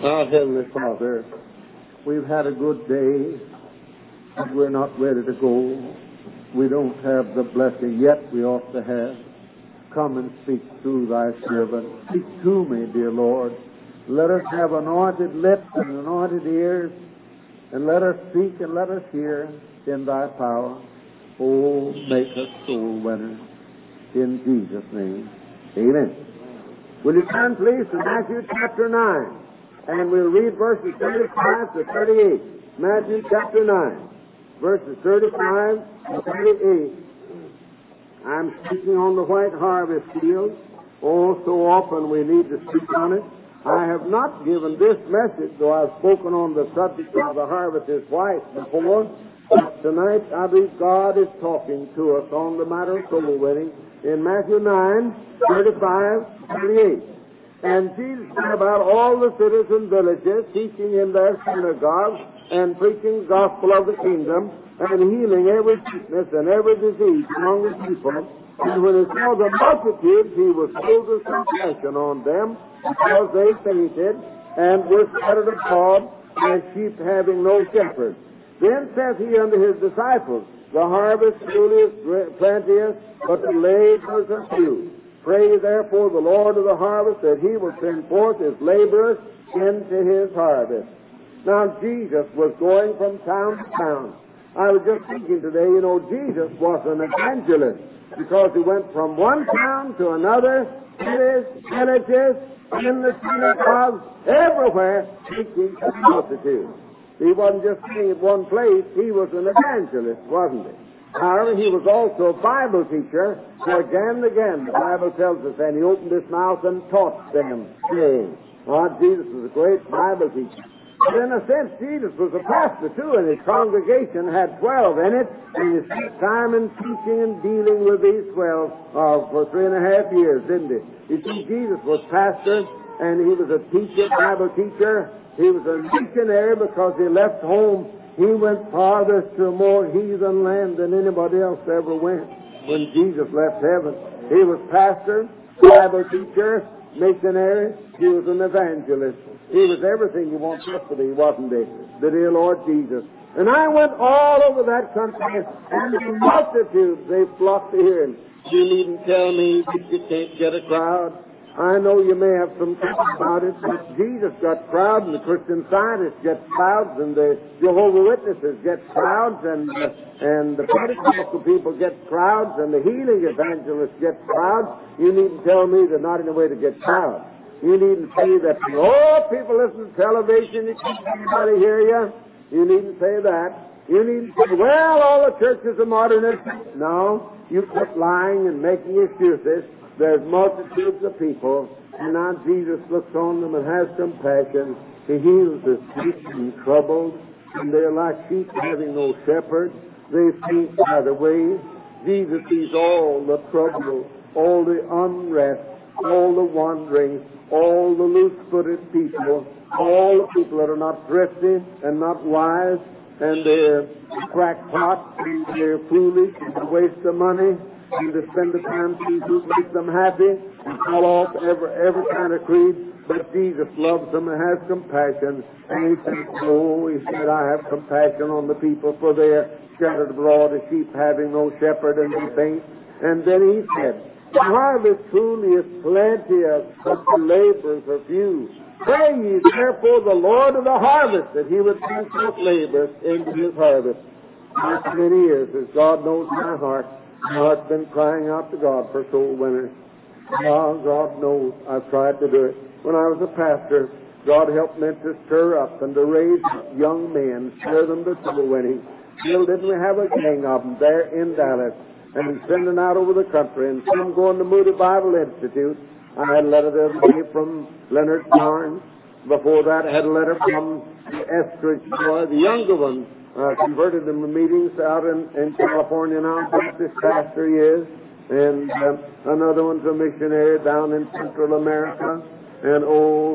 Our Heavenly Father, we've had a good day, but we're not ready to go. We don't have the blessing yet we ought to have. Come and speak through thy servant. Speak to me, dear Lord. Let us have anointed lips and anointed ears, and let us speak and let us hear in thy power. Oh, make us soul winners. In Jesus' name, amen. Will you turn, please, to Matthew chapter 9, and we'll read verses 35 to 38. Matthew chapter 9, verses 35 to 38. I'm speaking on the white harvest field. Oh, so often we need to speak on it. I have not given this message, though I've spoken on the subject of the harvest is white before. But tonight, I believe God is talking to us on the matter of soul winning in Matthew 9, 35, 38. And Jesus went about all the cities and villages, teaching in their synagogues and preaching the gospel of the kingdom and healing every sickness and every disease among the people. And when he saw the multitudes, he was filled with compassion on them, because they fainted and were scattered abroad as sheep having no shepherd. Then saith he unto his disciples, the harvest truly is plenteous, but the laborers are few. Pray therefore the Lord of the harvest that he will send forth his laborers into his harvest. Now Jesus was going from town to town. I was just thinking today, Jesus was an evangelist, because he went from one town to another, cities, villages, in the synagogues, everywhere, preaching to the multitude. He wasn't just staying at one place, he was an evangelist, wasn't he? However, he was also a Bible teacher, for again and again, the Bible tells us, and he opened his mouth and taught them, saying, Jesus was a great Bible teacher. But in a sense, Jesus was a pastor too, and his congregation had 12 in it, and he spent time in teaching and dealing with these 12 for 3.5 years, didn't he? You see, Jesus was pastor, and he was a teacher, Bible teacher. He was a missionary because he left home. He went farthest to a more heathen land than anybody else ever went when Jesus left heaven. He was pastor, Bible teacher, missionary. He was an evangelist. He was everything you want us to be, wasn't he? The dear Lord Jesus. And I went all over that country, and the multitudes, they flocked to hear him. You needn't tell me that you can't get a crowd. I know you may have some trouble about it, but Jesus got crowds, and the Christian Scientists get crowds, and the Jehovah's Witnesses get crowds, and the Pentecostal people get crowds, and the healing evangelists get crowds. You needn't tell me there's not any way to get crowds. You needn't say that, people listen to television, you can't anybody hear you. You needn't say that. You needn't say, all the churches are modernistic. No, you quit lying and making excuses. There's multitudes of people, and now Jesus looks on them and has compassion. He heals the sick and troubled, and they're like sheep having no shepherd. They faint by the way. Jesus sees all the trouble, all the unrest, all the wandering, all the loose-footed people, all the people that are not thrifty and not wise, and they're crackpots, and they're foolish, and they waste their money, and to spend the time to make them happy and call off every kind of creed. But Jesus loves them and has compassion. And he said, I have compassion on the people, for they are scattered abroad as sheep having no shepherd, and they faint. And then he said, the harvest truly is plenteous, but the laborers are few. Pray ye therefore the Lord of the harvest that he would send forth laborers into his harvest. For many years, as God knows my heart, my heart's been crying out to God for soul winners. God knows I've tried to do it. When I was a pastor, God helped me to stir up and to raise up young men, stir them to soul winning. Still, didn't we have a gang of them there in Dallas, and sending out over the country, and some going to Moody Bible Institute. I had a letter the other day from Leonard Barnes. Before that, I had a letter from Estridge boy, the younger one. Converted them to meetings out in California now, Baptist pastor he is, and another one's a missionary down in Central America. And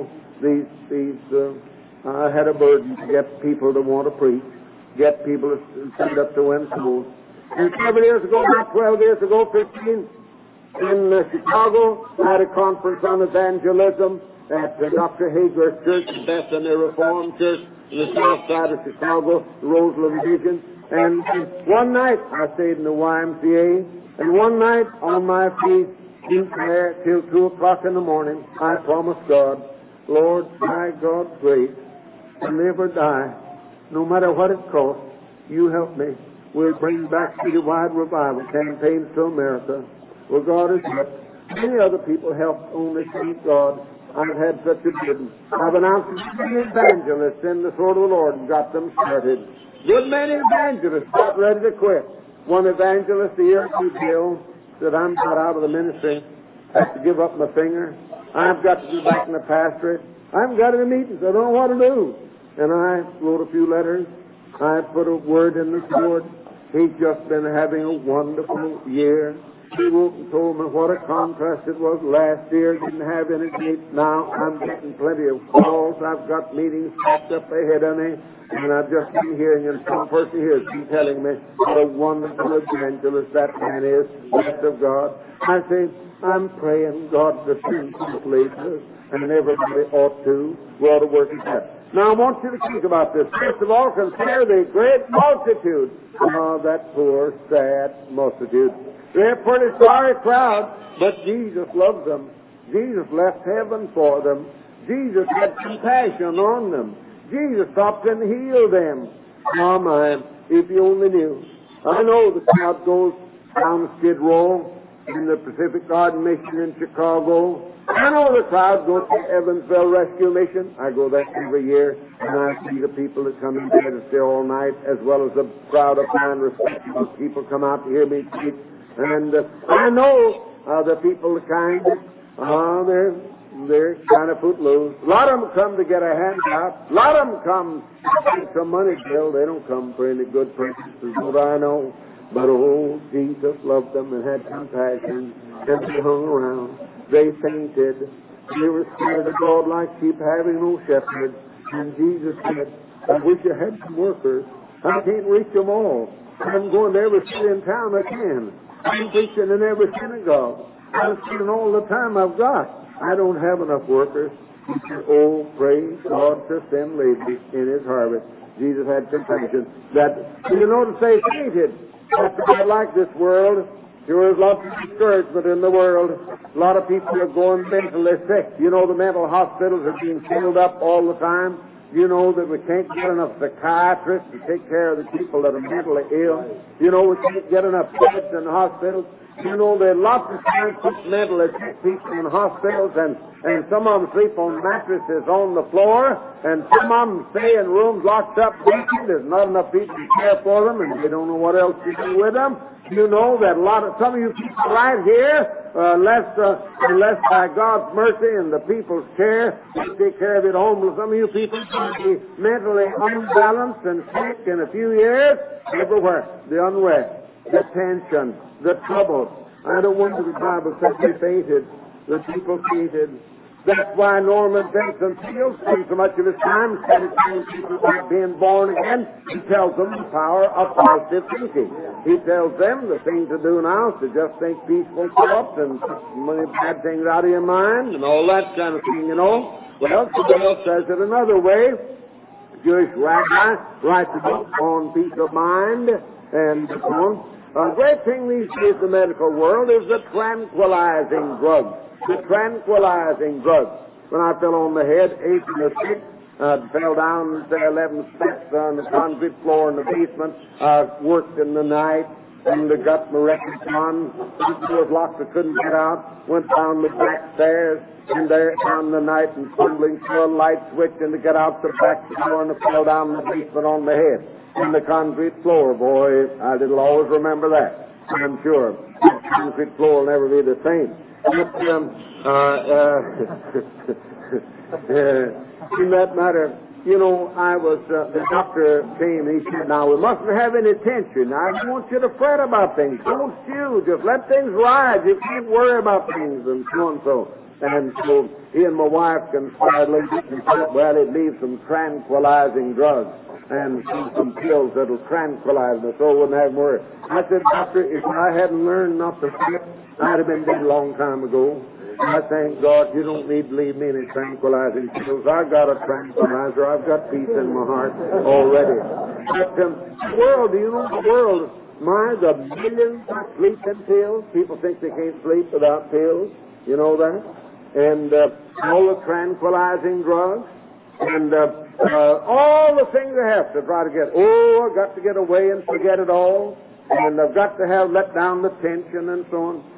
I had a burden to get people to want to preach, get people to send up to win schools. And 7 years ago, not 12 years ago, 15, in Chicago, I had a conference on evangelism, at Dr. Hager's church, the best in the Reformed church in the south side of Chicago, the Roseland Division. And one night I stayed in the YMCA, and one night on my feet in prayer till 2 o'clock in the morning, I promised God, Lord, by God's grace, to live or die, no matter what it costs, you help me. We'll bring back citywide revival campaigns to America. Well, God has helped. Many other people helped only thank God. I've had such a burden. I've announced many evangelists in the sword of the Lord and got them started. Good many evangelists got ready to quit. One evangelist a year ago said, I'm got out of the ministry. I have to give up my finger. I've got to be back in the pastorate. I haven't got any meetings. I don't know what to do. And I wrote a few letters. I put a word in the sword. He's just been having a wonderful year. He wrote and told me what a contrast it was last year. Didn't have any dates. Now I'm getting plenty of calls. I've got meetings packed up ahead of me. And I've just been hearing, and some person here has been telling me what a wonderful evangelist that man is, blessed of God. I say, I'm praying God to send some places, and everybody ought to. We ought to work at that. Now I want you to think about this. First of all, consider the great multitude. Oh, that poor, sad multitude. They're a pretty sorry crowd, but Jesus loved them. Jesus left heaven for them. Jesus had compassion on them. Jesus stopped and healed them. Oh, my, if you only knew. I know the crowd goes down Skid Row in the Pacific Garden Mission in Chicago. I know the crowd goes to Evansville Rescue Mission. I go there every year, and I see the people that come in there to stay all night, as well as the crowd of fine, respectable people come out to hear me speak. And I know the people are kind. They're kind of footloose. A lot of them come to get a handout. A lot of them come to get some money bill. They don't come for any good purposes, what I know. But, oh, Jesus loved them and had compassion, and they hung around. They fainted. They were scared of God like sheep having no shepherd. And Jesus said, I wish I had some workers. I can't reach them all. I'm going to every city in town I can. I'm preaching in every synagogue. I'm spending all the time I've got. I don't have enough workers. He said, oh, praise God to send laborers in his harvest. Jesus had compassion. That, you notice they fainted. That's not like this world. There is lots of discouragement in the world. A lot of people are going mentally sick. You know, the mental hospitals are being filled up all the time. You know that we can't get enough psychiatrists to take care of the people that are mentally ill. You know we can't get enough beds in the hospitals. You know there are lots of times mentally sick people in hospitals, and some of them sleep on mattresses on the floor, and some of them stay in rooms locked up. There's not enough people to care for them, and they don't know what else to do with them. You know that some of you people right here, unless by God's mercy and the people's care, you take care of it homeless. Some of you people can be mentally unbalanced and sick in a few years. Everywhere, the unrest, the tension, the trouble. I don't wonder the Bible says they fainted. The people fainted. That's why Norman Vincent Peale spends so much of his time telling people about being born again. He tells them the power of positive thinking. He tells them the thing to do now is to just think peaceful thoughts and many bad things out of your mind and all that kind of thing, you know. Well, somebody else says it another way. Jewish rabbi writes a book on peace of mind and so on. A great thing these days in the medical world is the tranquilizing drug. The tranquilizing drug. When I fell on the head, 8 in the 6, fell down 11 steps on the concrete floor in the basement. Worked in the night, and got my records on. The door was locked, I couldn't get out. Went down the back stairs, and there down the night, and fumbling through a light switch, and to get out the back door, and I fell down the basement on the head. In the concrete floor, boy, I'll always remember that. I'm sure. The concrete floor will never be the same. But, in that matter, you know, the doctor came and he said, now we mustn't have any tension. I don't want you to fret about things. Don't you? Just let things ride. You can't worry about things and so and so. And so he and my wife conspired later and said, well, it leaves some tranquilizing drugs and some pills that'll tranquilize us so I wouldn't have worry. I said, doctor, if I hadn't learned not to fret, I'd have been dead a long time ago. I thank God you don't need to leave me any tranquilizing pills. I've got a tranquilizer. I've got peace in my heart already. But the world, do you know the world? The millions of sleeping pills. People think they can't sleep without pills. You know that? And all the tranquilizing drugs. And all the things they have to try to get. Oh, I've got to get away and forget it all. And I've got to let down the tension and so on.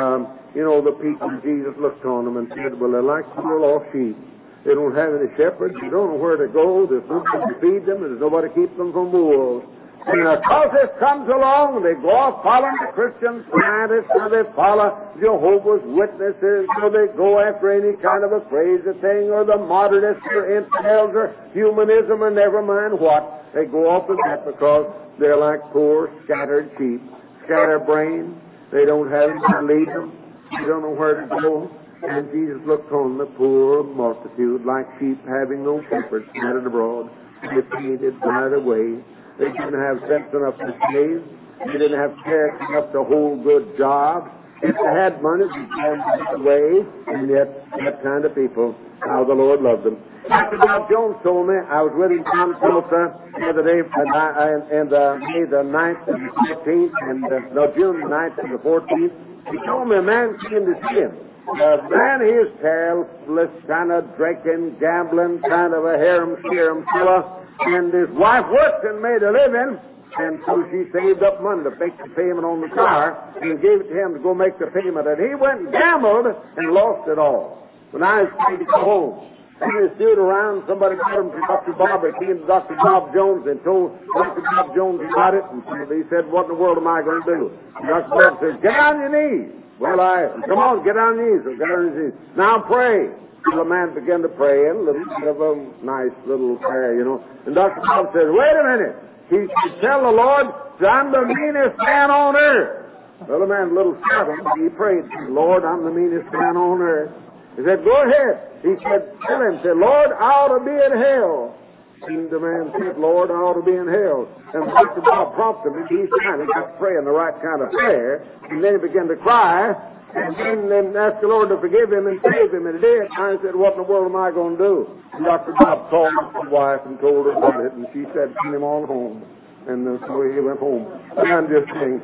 The people, Jesus looked on them and said, well, they're like poor lost sheep. They don't have any shepherds. They don't know where to go. There's nobody to feed them. There's nobody to keep them from wolves. And because this comes along, they go off following the Christian Scientists, or they follow Jehovah's Witnesses, or they go after any kind of a crazy thing, or the modernists, or infidels, or humanism, or never mind what. They go off with that because they're like poor, scattered sheep, scatterbrained. They don't have anything to lead them. They don't know where to go. And Jesus looked on the poor multitude like sheep having no shepherd scattered abroad. They fainted by the way. They didn't have sense enough to save. They didn't have character enough to hold good jobs. If they had money, they gambled away. And yet, that kind of people, how the Lord loved them. Dr. Bob Jones told me, I was with him down in Tulsa the other day, and May the 9th and the 14th, and June the 9th and the 14th. He told me a man came to see him. Man, he is careless, kind of drinking, gambling, kind of a harem-scarum fella. And his wife worked and made a living, and so she saved up money to make the payment on the car and gave it to him to go make the payment. And he went and gambled and lost it all. When I was trying to go home, and he stood around, somebody got him to Dr. Bob, or came to Dr. Bob Jones and told Dr. Bob Jones about it, and he said, what in the world am I going to do? And Dr. Bob said, get on your knees. Well, come on, get on your knees. Get on your knees. Now pray. So the man began to pray, and a little bit of a nice little prayer, And Dr. Bob said, wait a minute. He said, tell the Lord that I'm the meanest man on earth. Well, the man, a little startled, he prayed, Lord, I'm the meanest man on earth. He said, go ahead. He said, tell him, Lord, I ought to be in hell. And the man said, Lord, I ought to be in hell. And Dr. Bob prompted him. He finally got praying the right kind of prayer. And then he began to cry. And then asked the Lord to forgive him and save him. And he did. And I said, what in the world am I going to do? And Dr. Bob called his wife and told her about it. And she said, send him on home. And so he went home. And I'm just saying,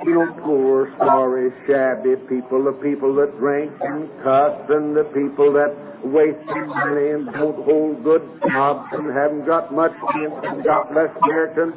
poor, sorry, shabby people, the people that drink and cuss, and the people that waste money and don't hold good jobs and haven't got much sense and got less character.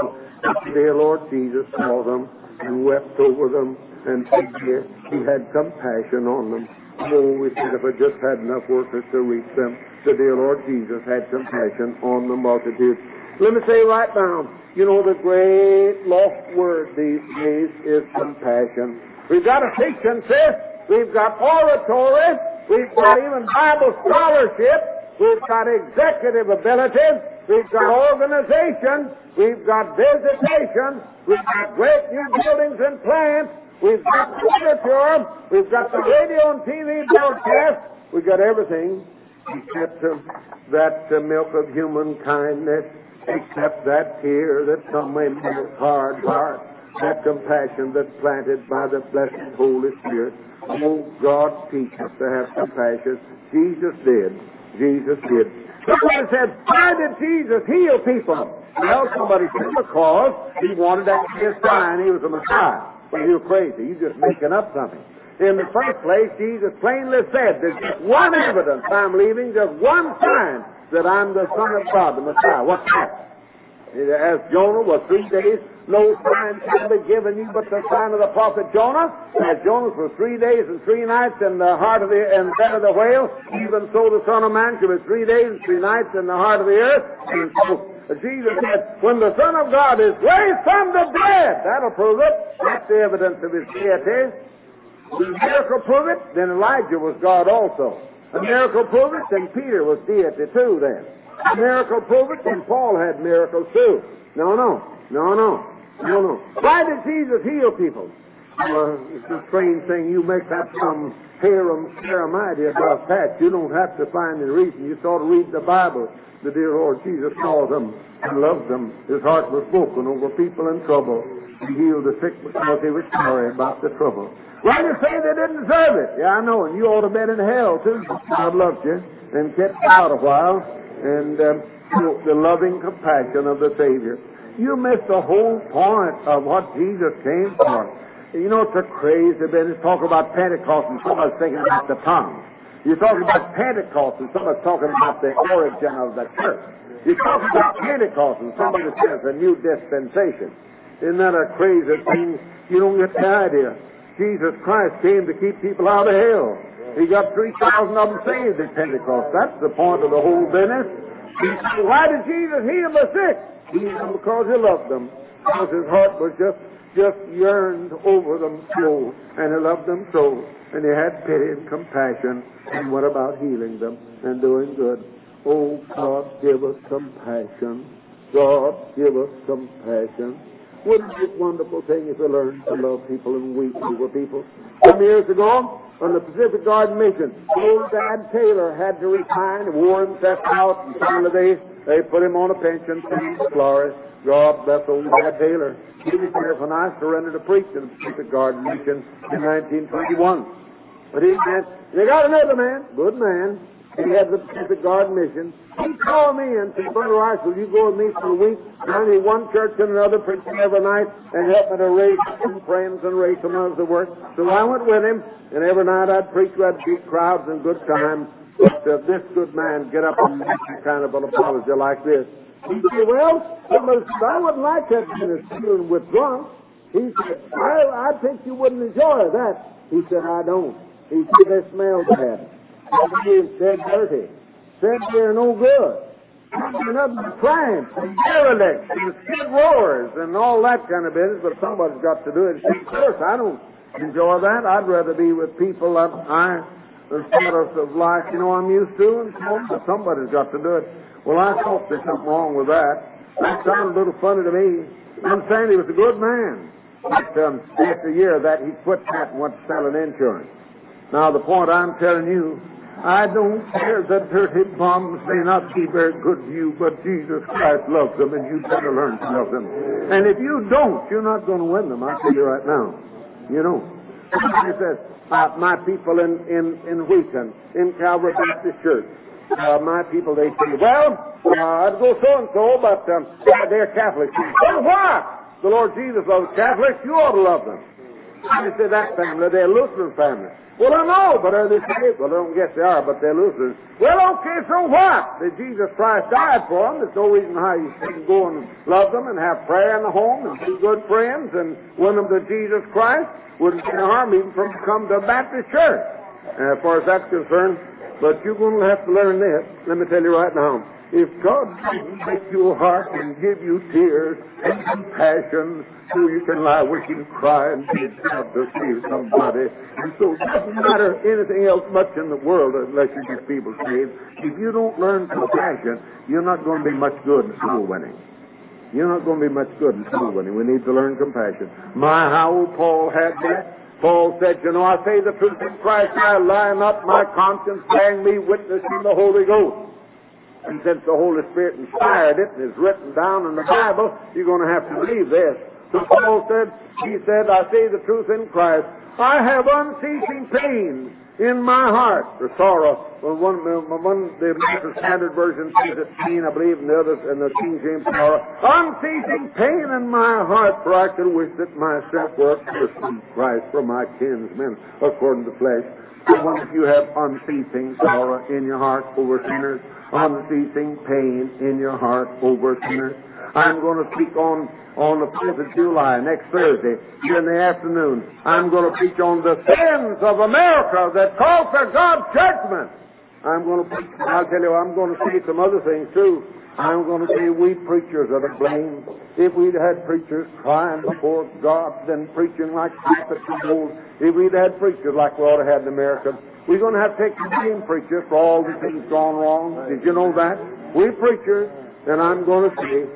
Dear Lord Jesus saw them and wept over them and said, he had compassion on them. Oh, we said if I just had enough workers to reach them, the dear Lord Jesus had compassion on the multitude. Let me say right now, the great lost word these days is compassion. We've got a fiction, sis. We've got oratory. We've got even Bible scholarship. We've got executive ability. We've got organization. We've got visitation. We've got great new buildings and plants. We've got literature. We've got the radio and TV broadcast. We've got everything except that milk of human kindness, except that tear that some may make hard heart, that compassion that's planted by the blessed Holy Spirit. Oh, God, teach us to have compassion. Jesus did. Jesus did. Somebody said, why did Jesus heal people? Well, somebody said, because he wanted that to be a sign he was a Messiah. Well, you're crazy. You're just making up something. In the first place, Jesus plainly said, there's just one evidence I'm leaving, just one sign that I'm the Son of God, the Messiah. What's that? As Jonah was 3 days, no sign shall be given you but the sign of the prophet Jonah. As Jonas was 3 days and 3 nights in the heart of the bed of the whale, even so the Son of Man shall be 3 days and 3 nights in the heart of the earth. And so Jesus said, when the Son of God is raised from the dead, that'll prove it. That's the evidence of his deity. The miracle prove it, then Elijah was God also. A miracle prove it, then Peter was deity too then. A miracle prove it, then Paul had miracles too. No. Why did Jesus heal people? It's a strange thing. You make up some harem idea about that. You don't have to find the reason. You sort of read the Bible. The dear Lord Jesus saw them and loved them. His heart was broken over people in trouble. He healed the sick because he was sorry about the trouble. Well, you say they didn't deserve it. Yeah, I know, and you ought to have been in hell, too. God loved you and kept you out a while, and the loving compassion of the Savior. You missed the whole point of what Jesus came for. You know, it's a crazy business. Talk about Pentecost and somebody's thinking about the tongues. You talk about Pentecost and somebody's talking about the origin of the church. You talk about Pentecost and somebody says a new dispensation. Isn't that a crazy thing? You don't get the idea. Jesus Christ came to keep people out of hell. He got 3,000 of them saved at Pentecost. That's the point of the whole business. Why did Jesus heal the sick? He healed them because he loved them. Because his heart was just yearned over them so, and he loved them so, and he had pity and compassion, and went about healing them and doing good. Oh, God, give us compassion. God, give us compassion. Wouldn't it be a wonderful thing if we learned to love people and weep over people? Some years ago, on the Pacific Garden Mission, old Dad Taylor had to retire, and wore himself out, and finally they put him on a pension, in Florida. God bless old Dad Taylor. He was here when I surrendered to preach in the Pacific Garden Mission in 1921. But they got another man, good man. He had the Pacific Garden Mission. He called me and said, Brother Rice, will you go with me for a week? I need one church and another preaching every night and help me to raise some friends and raise some others to work. So I went with him, and every night I'd preach. We had big crowds and good time. But this good man get up and make kind of an apology like this. He said, well, I wouldn't like that business dealing with drunks. He said, I think you wouldn't enjoy that. He said, I don't. He said, they smell bad. He said, dirty. Said they're no good. They're nothing but crimes and derelicts and skid roars and all that kind of business, but somebody's got to do it. Of course, I don't enjoy that. I'd rather be with people that the status of life, I'm used to, and so on, but somebody's got to do it. Well, I thought there's something wrong with that. That sounded a little funny to me. I'm saying he was a good man. But after a year of that, he quit that and went to selling insurance. Now, the point I'm telling you, I don't care that dirty bums may not be very good to you, but Jesus Christ loves them, and you better learn to love them. And if you don't, you're not going to win them, I'll tell you right now. You know. Somebody says, my people in Wheaton, in Calvary Baptist Church, my people, they say, well, I'd go so-and-so, but they're Catholics. So what? The Lord Jesus loves Catholics. You ought to love them. I say that family, they're Lutheran family. Well, I know, but are they saved? Well, I don't guess they are, but they're Lutherans. Well, okay, so what? That Jesus Christ died for them. There's no reason how you shouldn't go and love them and have prayer in the home and be good friends and win them to Jesus Christ. Wouldn't be harm even from come to a Baptist church, as far as that's concerned. But you're going to have to learn this. Let me tell you right now. If God doesn't make your heart and give you tears and compassion so you can lie awake and cry and be glad to save somebody, and so it doesn't matter anything else much in the world unless you get people saved. If you don't learn compassion, you're not going to be much good in soul winning. You're not going to be much good in soul winning. We need to learn compassion. My, how Paul had that. Paul said, I say the truth in Christ, I lie not, my conscience bearing me witness in the Holy Ghost. And since the Holy Spirit inspired it and is written down in the Bible, you're going to have to believe this. So Paul said, I say the truth in Christ, I have unceasing pain in my heart, or sorrow. Well, the American Standard Version says it's pain, I believe, and the others, and the King James sorrow. Unceasing pain in my heart, for I could wish that myself were a person Christ for my kinsmen, according to the flesh. I wonder if you have unceasing sorrow in your heart over sinners, unceasing pain in your heart over sinners. I'm going to speak on the 4th of July, next Thursday, in the afternoon. I'm going to preach on the sins of America that call for God's judgment. I'm going to preach, I'll tell you, I'm going to say some other things too. I'm going to say we preachers are to blame. If we'd had preachers crying before God, then preaching like prophets of old, if we'd had preachers like we ought to have in America, we're going to have to take the blame preachers for all the things gone wrong. Did you know that? We preachers, and I'm going to say,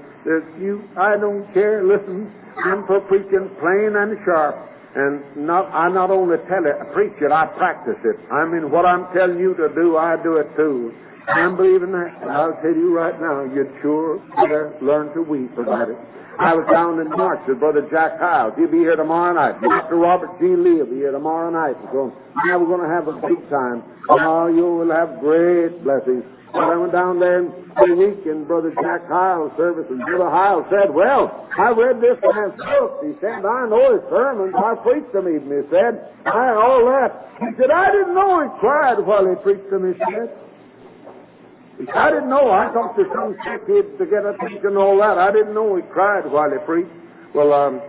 I don't care, listen, I'm for preaching plain and sharp. And I not only preach it, I practice it. I mean, what I'm telling you to do, I do it too. I'm believing that. And I'll tell you right now, you'd sure better learn to weep about it. I was down in March with Brother Jack Hiles. He'll be here tomorrow night. Dr. Robert G. Lee will be here tomorrow night. So now we're going to have a big time. Oh, you will have great blessings. But I went down there for a week in Brother Jack Hiles' service, and Brother Hiles said, well, I read this man's book. He said, I know his sermons. I preached them even, he said. All that. He said, I didn't know he cried while he preached them, he said. I didn't know. I thought there's some sick kid to get a preach and all that. I didn't know he cried while he preached. Well,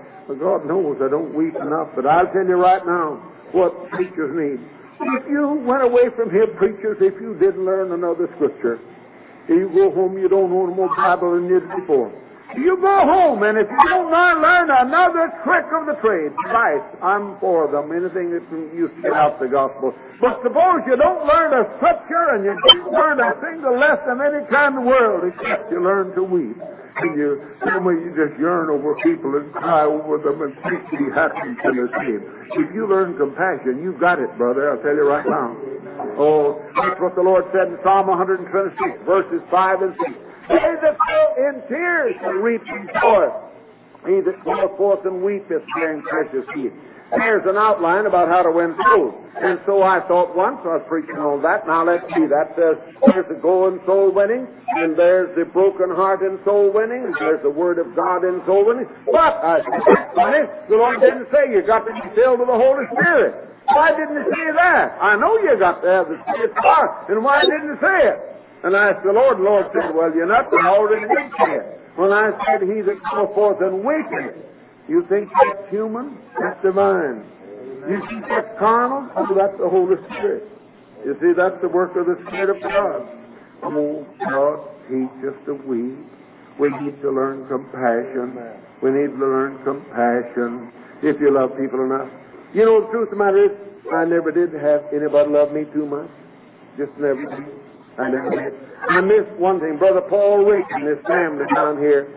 God knows I don't weep enough, but I'll tell you right now what preachers need. If you went away from here, preachers, if you didn't learn another scripture, you go home, you don't know no more Bible than you did before. You go home, and if you don't learn another trick of the trade, Christ, I'm for them, anything that you get out the gospel. But suppose you don't learn a scripture, and you don't learn a single lesson any kind in the world, except you learn to weep. And you just yearn over people and cry over them and think to be happy to the same. If you learn compassion, you've got it, brother, I'll tell you right now. Oh, that's what the Lord said in Psalm 126, verses 5 and 6. They that sow in tears shall reap in joy. He that goeth forth and weepeth, bearing precious seed. There's an outline about how to win souls. And so I thought once, I was preaching on that. Now let's see, that says there's the goal in soul winning, and there's the broken heart in soul winning, and there's the word of God in soul winning. But, I said, that's funny, the Lord didn't say you got to be filled with the Holy Spirit. Why didn't He say that? I know you got to have the Spirit's power, and why didn't He say it? And I asked the Lord said, well, you're not already did say it. When I said, he that goeth forth and weepeth, you think that's human? That's divine. You think that's carnal? Oh, that's the Holy Spirit. You see, that's the work of the Spirit of God. Oh, God, teach us to weep. We need to learn compassion. We need to learn compassion if you love people enough. You know, the truth of the matter is, I never did have anybody love me too much. Just never did. I never did. I miss one thing. Brother Paul Rick and his family down here.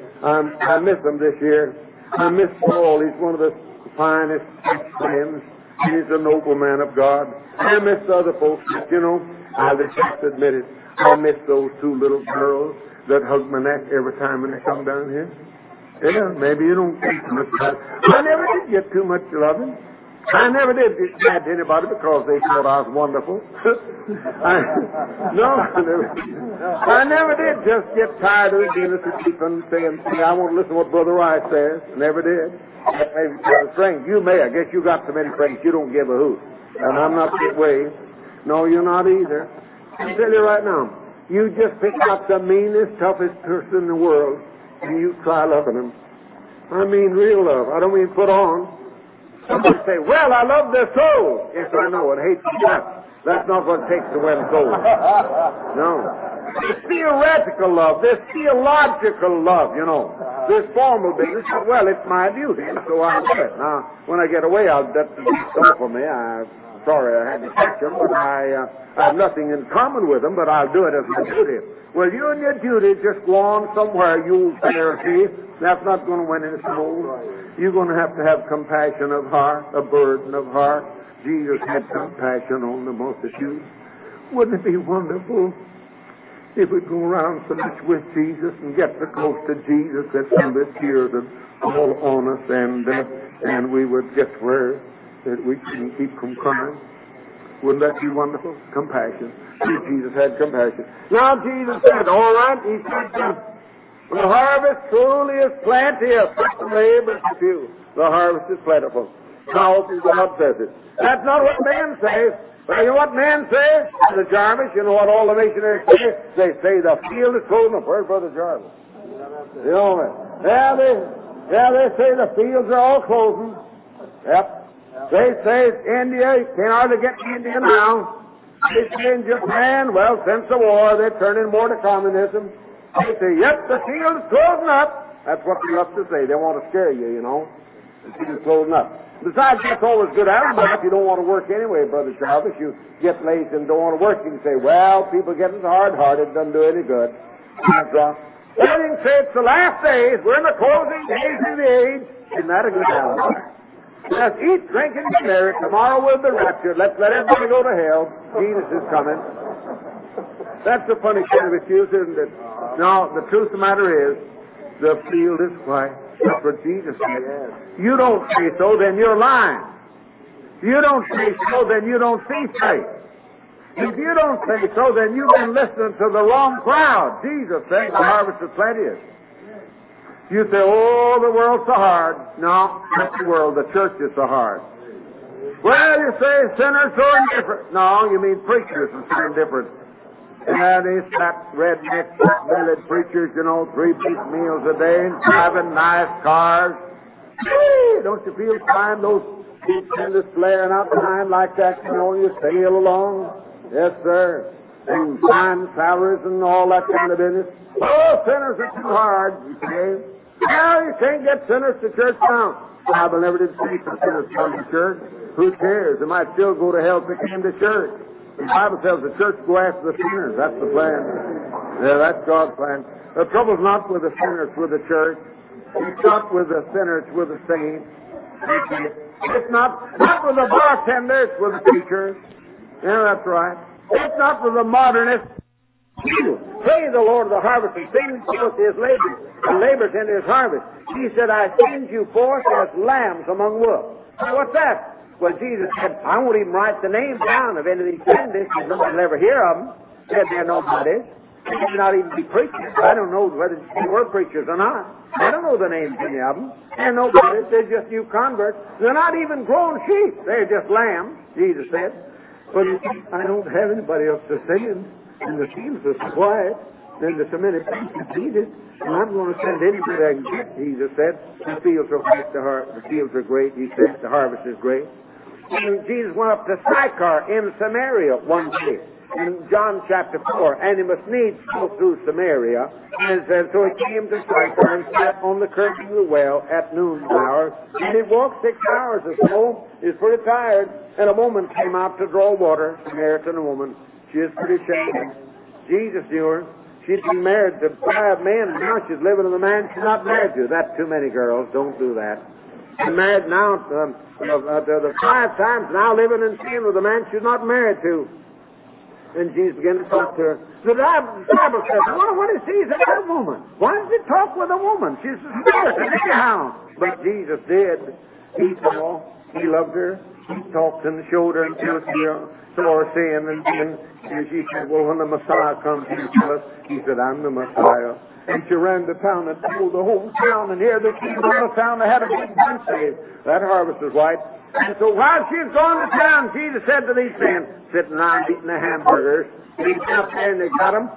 I miss them this year. I miss Paul. He's one of the finest friends. He's a noble man of God. I miss other folks, but you know, I'll just admit it. I miss those two little girls that hug my neck every time when they come down here. Yeah, maybe you don't think too much about it. I never did get too much loving. I never did get mad to anybody because they thought I was wonderful. I never did just get tired of being a thief and saying, I want to listen to what Brother Rice says. Never did. Maybe Brother Frank, you may. I guess you got so many friends you don't give a hoot. And I'm not that way. No, you're not either. I tell you right now, you just pick up the meanest, toughest person in the world, and you try loving him. I mean real love. I don't mean put on. Somebody say, well, I love their soul. Yes, I know, and hate them not. That's not what it takes to win souls. No. This theoretical love, this theological love, you know, this formal business, well, it's my duty, so I'll do it. Now, when I get away, that's for me. I'm sorry I had to catch them, but I have nothing in common with them, but I'll do it as my duty. Well, you and your duty just go on somewhere, you Pharisee. That's not going to win any souls. You're going to have compassion of heart, a burden of heart. Jesus had compassion on the multitude. Wouldn't it be wonderful if we'd go around so much with Jesus and get so close to Jesus that some of the tears would fall on us and we would get where that we couldn't keep from crying? Wouldn't that be wonderful? Compassion. Jesus had compassion. Now Jesus said, all right, he said, the harvest truly is plenteous, but the labor is few. The harvest is plentiful. Now God says it. That's not what man says. But you know what man says? The Jarvis, you know what all the missionaries say? They say the field is closing up. Where's Brother Jarvis? You know that? They say the fields are all closing. Yep. They say India, you can't hardly get to India now. They say in Japan, well, since the war, they're turning more to communism. They say, yep, the field is closing up. That's what they love to say. They want to scare you, you know. The field is closing up. Besides, that's always good attitude. If you don't want to work anyway, Brother Jarvis, you get lazy and don't want to work, you can say, well, people getting hard-hearted, doesn't do any good. Everything say it's the last days. We're in the closing days of the age. Isn't that a good attitude? Let's eat, drink, and be merry. Tomorrow we'll be raptured. Let's let everybody go to hell. Jesus is coming. That's a funny kind of excuse, isn't it? No, the truth of the matter is, the field is white. That's what Jesus said. You don't say so, then you're lying. You don't say so, then you don't see faith. If you don't say so, then you've been listening to the wrong crowd. Jesus said the harvest is plenteous. You say, oh, the world's so hard. No, not the world. The church is so hard. Well, you say sinners so indifferent. No, you mean preachers are so indifferent. And these fat, redneck, bellied preachers, 3-piece meals a day, and driving nice cars. Hey, don't you feel fine? Those peaks in the flaring out behind like that, you sail along. Yes, sir. And fine salaries and all that kind of business. Oh, sinners are too hard, you say. Well, you can't get sinners to church now. The Bible never did say for sinners to come to church. Who cares? They might still go to hell if they came to church. The Bible tells the church to go after the sinners. That's the plan. Yeah, that's God's plan. The trouble's not with the sinners, with the church. It's not with the sinners, with the saints. It's not with the bartenders, with the preachers. Yeah, that's right. It's not with the modernists. Praise the Lord of the harvest and send forth his labors, and labors in his harvest. He said, I send you forth as lambs among wolves. Now, what's that? Well, Jesus said, I won't even write the names down of any of these senders, because nobody will ever hear of them. Said they're nobodies. They may not even be preachers. I don't know whether they were preachers or not. I don't know the names of any of them. They're nobodies. They're just new converts. They're not even grown sheep. They're just lambs, Jesus said. But I don't have anybody else to send. And the fields are so quiet, and there's so many people needed, and I'm going to send anybody I can get, Jesus said. The fields are white, the fields are great, he said, the harvest is great. And Jesus went up to Sychar in Samaria one day, in John chapter 4, and he must needs go through Samaria. And so he came to Sychar and sat on the curtain of the well at noon hour, and he walked 6 hours or so. He was pretty tired, and a woman came out to draw water, Samaritan woman. She was pretty shady. Jesus knew her. She'd been married to 5 men, and now she's living with a man she's not married to. That's too many girls. Don't do that. She's married now to the 5 times, now living in sin with a man she's not married to. And Jesus began to talk to her. The Bible says, what he sees in that woman? Why does he talk with a woman? She's a spirit, anyhow. But Jesus did. He saw. He loved her. He talked and showed her until she saw her sin. And she said, well, when the Messiah comes, he'll tell us. He said, I'm the Messiah. And she ran to town and told the whole town. And here they came to the town. They had a big bunch saved. That harvest was white. And so while she was going to town, Jesus said to these men, sitting around eating their hamburgers, they went up there and they got them.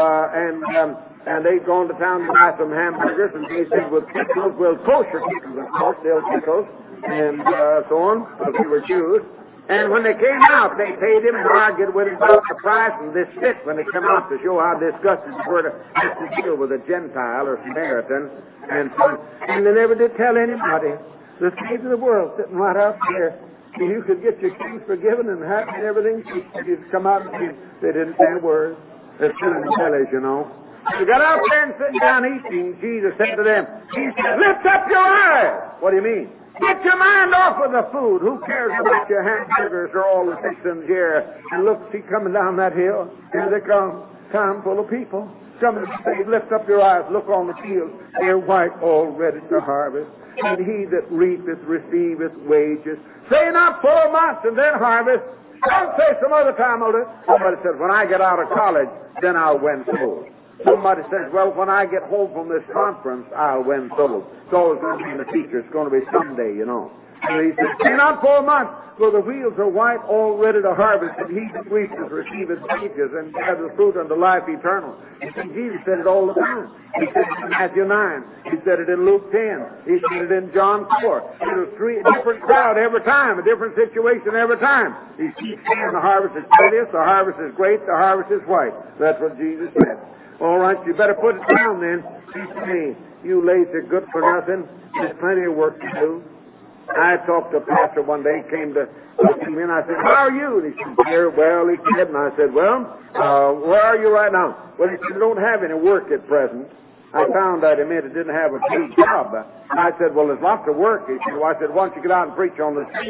And they'd gone to town to buy some hamburgers. And they said, with pickles, well, kosher pickles, of course, they'll pickles. And so on, because they were Jews. And when they came out, they paid him and argued with him about the price, and this fit when they come out to show how disgusting they were to have to deal with a Gentile or Samaritan. And they never did tell anybody. The saints of the world sitting right out there. You could get your sins forgiven and happy and everything. You'd come out and they didn't say a word. They're still in the bellies, They got out there and sitting down eating. Jesus said to them, he said, lift up your eyes. What do you mean? Get your mind off of the food. Who cares about your hamburgers or all the fixings here? And look, see coming down that hill. Here they come. Town full of people. Come and say, lift up your eyes. Look on the field. They're white, all ready to harvest. And he that reapeth receiveth wages. Say not 4 months and then harvest. Don't say some other time, Elder. Somebody says, when I get out of college, then I'll win souls. Somebody says, well, when I get home from this conference, I'll win souls. It's always going to be in the future. It's going to be someday, And he says, say not 4 months, for the fields are white, all ready to harvest, and he that reapeth receiveth wages, and has the fruit unto life eternal. You see, Jesus said it all the time. He said it in Matthew 9. He said it in Luke 10. He said it in John 4. It was 3 different crowd every time, a different situation every time. He keeps saying the harvest is plenteous, the harvest is great, the harvest is white. That's what Jesus said. All right, you better put it down then. Hey, you lazy good for nothing. There's plenty of work to do. I talked to a pastor one day. He came to me and I said, how are you? And he said, here, well, he said, and I said, well, where are you right now? Well, he said, I don't have any work at present. I found out he meant it didn't have a paid job. I said, well, there's lots of work. He said, well, I said, why don't you get out and preach on the street?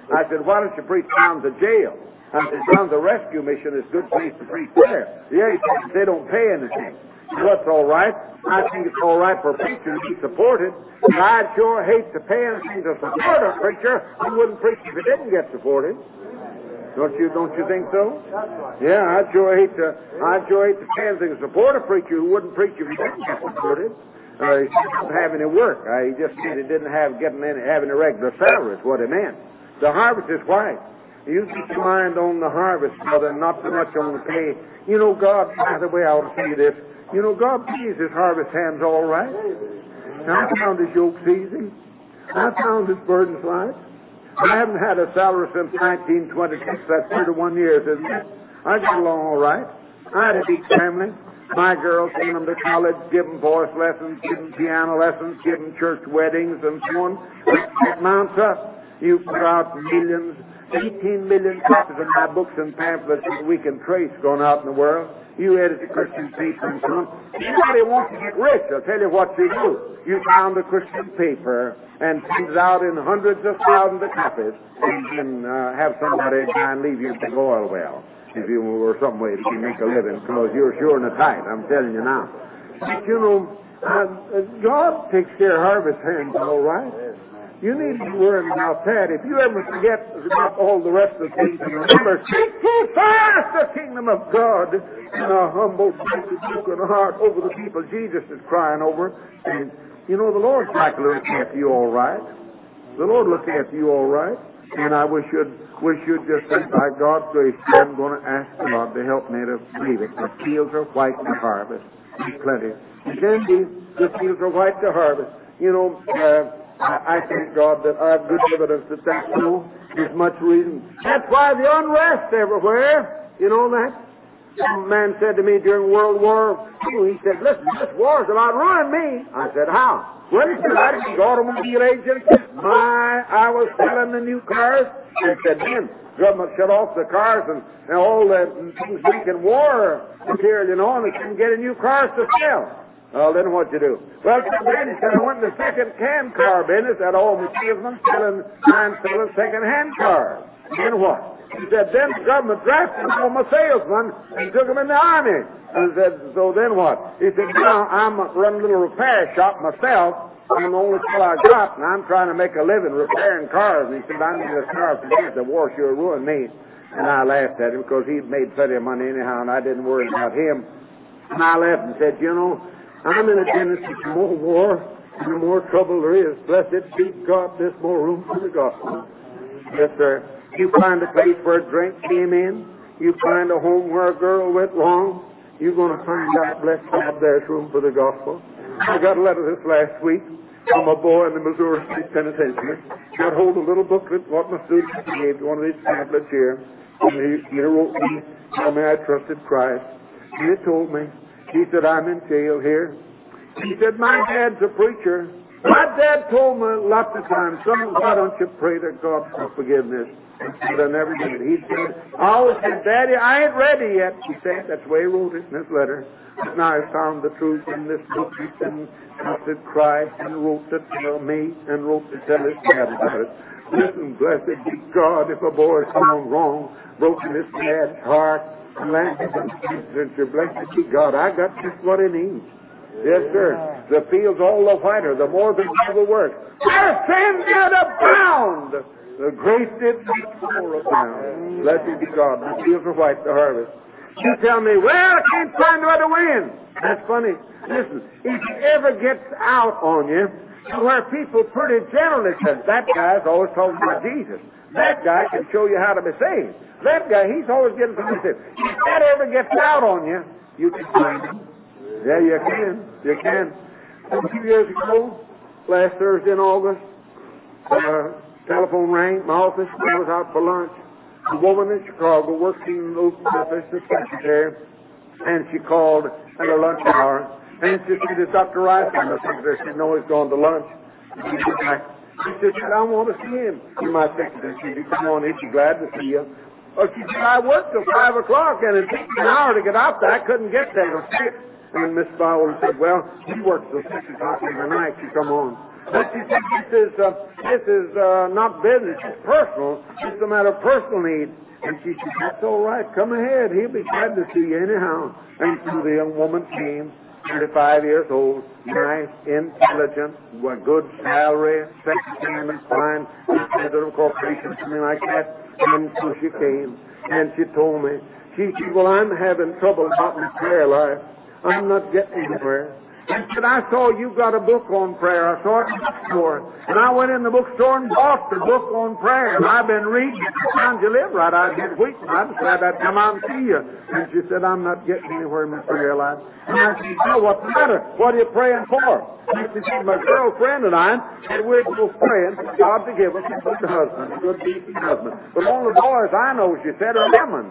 I said, why don't you preach down the jail? I said, down the rescue mission is a good place to preach there. Yeah, he said, they don't pay anything. Well, that's all right. I think it's all right for a preacher to be supported. But I'd sure hate to pay anything to support a preacher who wouldn't preach if he didn't get supported. Don't you think so? Yeah, I'd sure hate to pay anything to support a preacher who wouldn't preach if he didn't get supported. He didn't have any work. He just said he didn't have any regular salary is what he meant. The harvest is white. You keep your mind on the harvest, brother, not so much on the pay. You know, God, by the way, I ought to say this. You know, God pays his harvest hands all right. I found his yoke easy. I found his burdens light. I haven't had a salary since 1926. That's 31 years, isn't it? I got along all right. I had a big family. My girls sent them to college, give them voice lessons, give them piano lessons, give them church weddings, and so on. It mounts up. You put out millions, 18 million copies of my books and pamphlets that we can trace going out in the world. You edit a Christian paper and so on. Anybody wants to get rich, I'll tell you what you do. You found a Christian paper and send it out in hundreds of thousands of copies, and then have somebody try and leave you a big oil well, if you were some way to make a living, because you're sure in the tight, I'm telling you now. But you know, God takes care of harvest hands all right. You need to be worrying about that. If you ever forget about all the rest of the things, and remember, seek ye first the kingdom of God and a humble, broken heart over the people Jesus is crying over. And, you know, the Lord's like to look after you all right. The Lord looks after you all right. And we should just think, by God's grace, I'm going to ask God to help me to believe it. The fields are white to harvest. There's plenty. Indeed, the fields are white to harvest. You know, I thank God that I have good evidence that that's true. There's much reason. That's why the unrest everywhere. You know that? Some man said to me during World War II, he said, listen, this war's about ruining me. I said, how? Well, he said, I didn't go automobile agent. I was selling the new cars. And said, then, government shut off the cars and all the things making war material, you know, and they couldn't get any new cars to sell. Well, then what'd you do? Well, then he said, I went in the second-hand car business at all the salesmen selling second-hand cars. Then what? He said, then the government drafted all my salesmen and took them in the army. And said, so then what? He said, now I'm running a little repair shop myself. I'm the only fellow I got, and I'm trying to make a living repairing cars. And he said, I need a car for this. The war sure ruined me. And I laughed at him because he'd made plenty of money anyhow, and I didn't worry about him. And I laughed and said, you know, I'm in a tendency to more war, and the more trouble there is. Blessed be God, there's more room for the gospel. Yes, sir. You find a place where drink came in. You find a home where a girl went wrong. You're going to find out, bless God, there's room for the gospel. I got a letter this last week from a boy in the Missouri State Penitentiary. Got hold of a little booklet, what my students gave, one of these pamphlets here. And he wrote me, tell me I trusted Christ. And he told me, he said, I'm in jail here. He said, my dad's a preacher. My dad told me lots of times, son, why don't you pray to God for forgiveness? But I never did. He said, I always said, Daddy, I ain't ready yet. He said, that's the way he wrote it in his letter. But now I found the truth in this book. He said, trusted Christ and wrote to tell me and wrote to tell his dad about it. Listen, blessed be God, if a boy's gone wrong, broken his dad's heart, and landed in your blessed be God. I got just what he needs. Yes, sir. The fields all the whiter, the more the devil works. Where sin did abound, the grace did more abound. Blessed be God. The fields are white, the harvest. You tell me, well, I can't find where to win. That's funny. Listen, if it ever gets out on you, where people pretty generally say, that guy's always talking about Jesus. That guy can show you how to be saved. That guy, he's always getting something to say. If that ever gets out on you, you can find him. Yeah, you can. You can. A few years ago, last Thursday in August, telephone rang. My office, I was out for lunch. A woman in Chicago working in the office, the secretary, and she called at her lunch hour. And she said, is Dr. Rice on the secretary? She said, no, he's gone to lunch. She said, I want to see him. And my secretary said, come on, is she glad to see you? Well, she said, I worked till 5 o'clock, and it took me an hour to get out there. I couldn't get there till 6. And Miss Fowler said, well, he works till 6 o'clock every night. She come on. But she said, this is not business, it's personal. It's a matter of personal need. And she said, that's all right. Come ahead. He'll be glad to see you anyhow. And so the young woman came, 35 years old, nice, intelligent, with good salary, secretary and fine, president of a corporation, something like that. And so she came, and she told me, she said, well, I'm having trouble about my prayer life. I'm not getting anywhere. And said, I saw you got a book on prayer. I saw it in the bookstore. And I went in the bookstore and bought the book on prayer. And I've been reading it. I found you live right. I did week. I decided I'd come out and see you. And she said, I'm not getting anywhere in my prayer life. And I said, no, what's the matter? What are you praying for? And she said, my girlfriend and I said, we're both praying for God to give us a good husband, a good decent husband. But all the boys I know, she said, are lemons.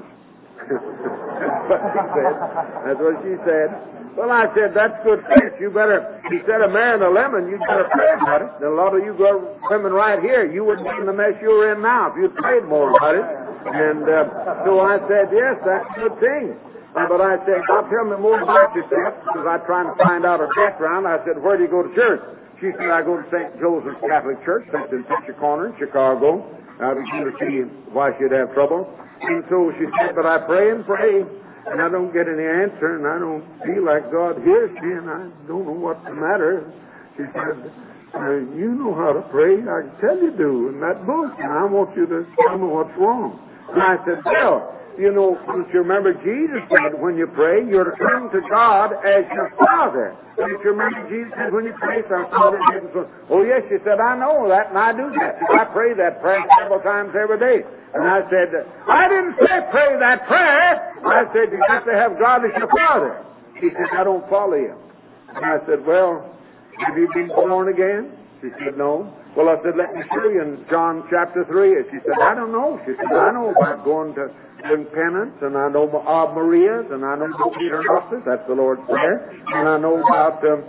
That's what she said. That's what she said. Well, I said, that's good sense. You better, instead of marrying a lemon, you better pray about it. And a lot of you women right here, you wouldn't be in the mess you're in now if you'd prayed more about it. And so I said, yes, that's a good thing. But I said, now tell me more about yourself, because I'm trying to find out her background. I said, where do you go to church? She said, I go to St. Joseph's Catholic Church. That's in Picture Corner in Chicago. I began to see why she'd have trouble. And so she said, but I pray and pray. And I don't get any answer, and I don't feel like God hears me, and I don't know what's the matter. She said, you know how to pray. I can tell you do in that book, and I want you to tell me what's wrong. And I said, well, you know, don't you remember Jesus said when you pray, you're to come to God as your Father. Don't you remember Jesus said when you pray, our Father in heaven? Oh, yes, she said, I know that, and I do that. I pray that prayer several times every day. And I said, I didn't say pray that prayer. I said, you have to have God as your Father. She said, I don't follow you. And I said, well, have you been born again? She said, no. Well, I said, let me show you in John chapter 3. And she said, I don't know. She said, I know about going to doing penance, and I know Ave Maria's, and I know about Peter Nostus, that's the Lord's Prayer, and I know about that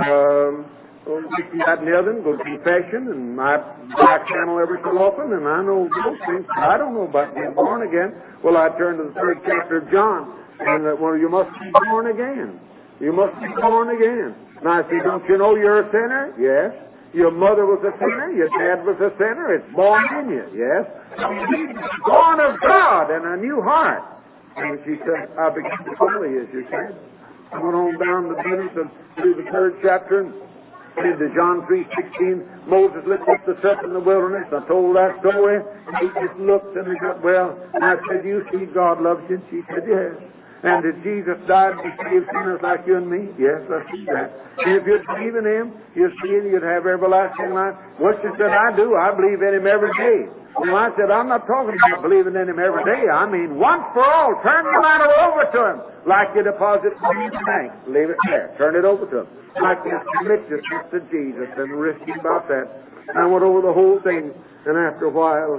and the other, go to confession, and I back channel every so often, and I know those things. I don't know about being born again. Well, I turned to the 3rd chapter of John, and well, you must be born again. You must be born again. And I said, don't you know you're a sinner? Yes. Your mother was a sinner. Your dad was a sinner. It's born in you. Yes. Born of God and a new heart. And she said, I began to follow you, she said. I went on down the business and through the 3rd chapter and into John 3:16. Moses lifted up the serpent in the wilderness. I told that story. He just looked and he got well. And I said, you see God loves you? And she said, yes. And did Jesus die to save sinners like you and me? Yes, I see that. And if you'd believe in Him, you'd see Him, you'd have everlasting life. Well, she said, I do. I believe in Him every day. Well, I said, I'm not talking about believing in Him every day. I mean, once for all, turn the matter over to Him. Like you deposit money in the bank. Leave it there. Turn it over to Him. Like you commit yourself to Jesus and risk about that. I went over the whole thing, and after a while,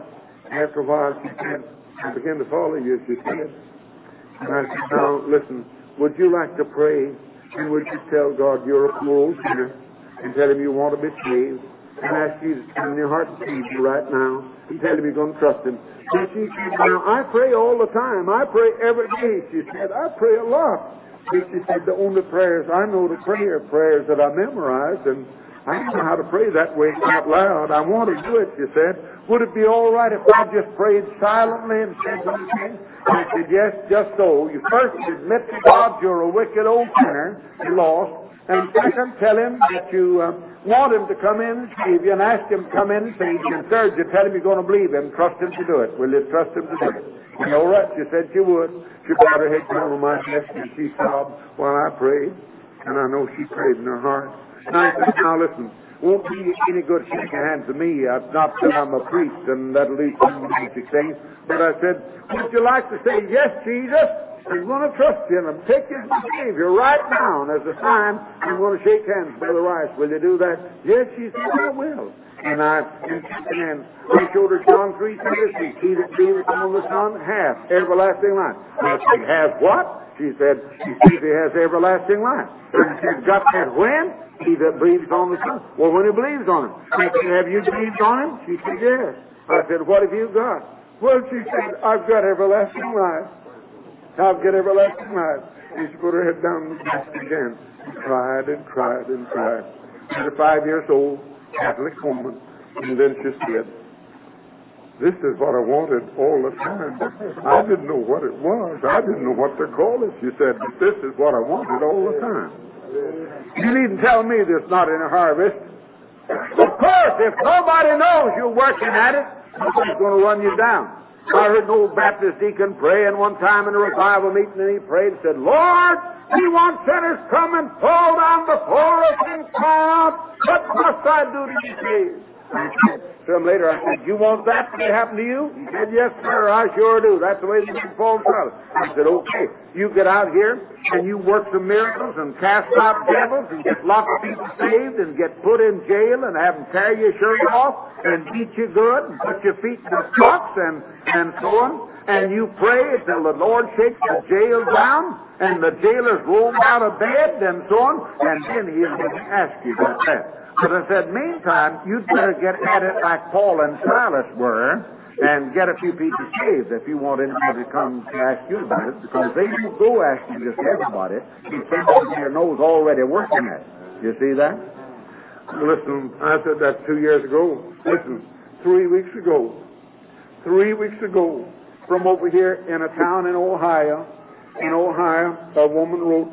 she said, I began to follow you, she said. And I said, now, listen, would you like to pray? And would you tell God you're a poor old sinner and tell Him you want to be saved? And ask Jesus to come in your heart and save you right now and tell Him you're going to trust Him. And she said, now, I pray all the time. I pray every day. She said, I pray a lot. And she said, the only prayers I know to pray are prayers that I memorized, and I don't know how to pray that way out loud. I want to do it, she said. Would it be all right if I just prayed silently and said something? I said, yes, just so. You first admit to God you're a wicked old sinner, you're lost. And second, tell Him that you want Him to come in and save you, and ask Him to come in and save you. And third, you tell Him you're going to believe Him, trust Him to do it. Will you trust Him to do it? And all right, she said she would. She bowed her head down on my chest, and she sobbed while I prayed. And I know she prayed in her heart. And I said, now listen, won't be any good shaking hands to me. Not that I'm a priest, and that'll lead to some basic things. But I said, would you like to say, yes, Jesus? I'm going to trust you, and I'm taking you as my Savior right now. And as a sign, I'm going to shake hands, Brother Rice. Will you do that? Yes, she said, I will. And I showed her John 3:36. He that believeth on the Son hath everlasting life. I said, has what? She said, he has everlasting life. And she said, got that when? He that believes on the Son. Well, when he believes on Him. I said, have you believed on Him? She said, yes. I said, what have you got? Well, she said, I've got everlasting life. I've got everlasting life. And she put her head down and again. And cried and cried and cried. She was 5 years old. Catholic woman. And then she said, this is what I wanted all the time. I didn't know what it was. I didn't know what to call it. She said, but this is what I wanted all the time. You needn't tell me there's not any harvest. Of course, if nobody knows you're working at it, nobody's going to run you down. I heard an old Baptist deacon praying one time in a revival meeting, and he prayed and said, Lord, we want sinners come and fall down before us and cry out, what must I do to be saved? I said to him later, I said, you want that to happen to you? He said, yes, sir, I sure do. That's the way the people fall down. I said, okay, you get out here and you work some miracles and cast out devils and get lots of people saved and get put in jail and have them tear your shirt off and beat you good and put your feet in the stocks and so on. And you pray until the Lord shakes the jail down and the jailers roll out of bed and so on, and then he'll ask you about that. But I said, meantime, you'd better get at it like Paul and Silas were and get a few people saved if you want anybody to come to ask you about it, because they don't go asking just everybody. Somebody here knows already working at it. You see that? Listen, I said that 2 years ago. Listen, 3 weeks ago, from over here in a town in Ohio, a woman wrote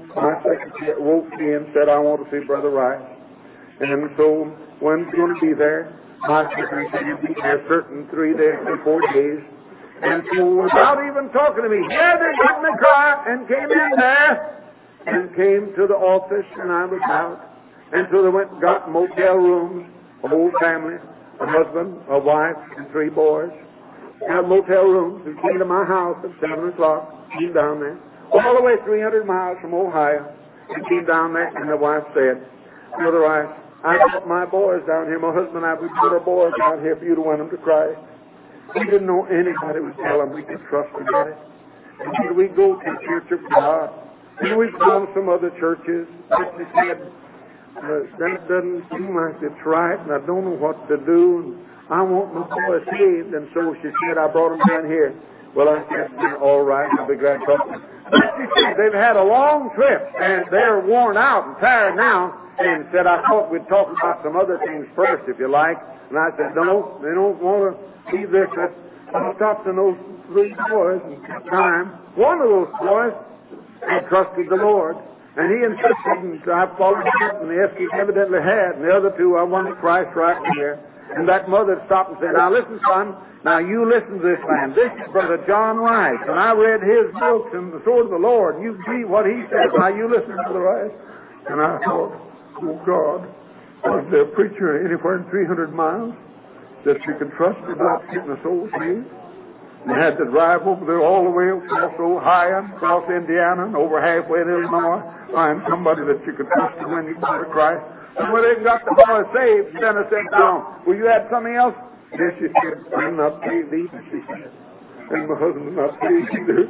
me and said, I want to see Brother Rice. And so, when's going to be there? My secretary said he'd be there certain 3 days or 4 days. And so, without even talking to me, here they got in the car and came in there and came to the office, and I was out. And so they went and got motel rooms, a whole family, a husband, a wife, and 3 boys. Had motel rooms and came to my house at 7 o'clock, came down there, all the way 300 miles from Ohio, and came down there, and the wife said, Brother Rice, I brought my boys down here, my husband and I, we brought our boys down here for you to win them to Christ. We didn't know anybody would tell them we could trust them in it. And we go to the Church of God, and we've gone to some other churches, but she said, that doesn't seem like it's right, and I don't know what to do, and I want my boys saved. And so she said, I brought them down here. Well, I said, all right, I'll be glad to talk to them. But she said, they've had a long trip, and they're worn out and tired now, and said, I thought we'd talk about some other things first, if you like. And I said, no, they don't want to leave this. I stopped in those 3 boys and took time. One of those boys had trusted the Lord, and he insisted, and I followed him, and yes, he evidently had. And the other 2, I wanted Christ right there. And that mother stopped and said, now listen, son, now you listen to this man. This is Brother John Rice, and I read his books and the sword of the Lord. You see what he says. Now you listen to the Rice. And I thought, oh God, was there a preacher anywhere in 300 miles that you could trust about getting a soul saved? And had to drive over there all the way across Ohio, across Indiana, and over halfway to Illinois, find somebody that you could trust when you come to Christ. And when they got the boy saved, then I said, now, will you add something else? Yes, she said, I'm not saved either, she said. And my husband's not saved either.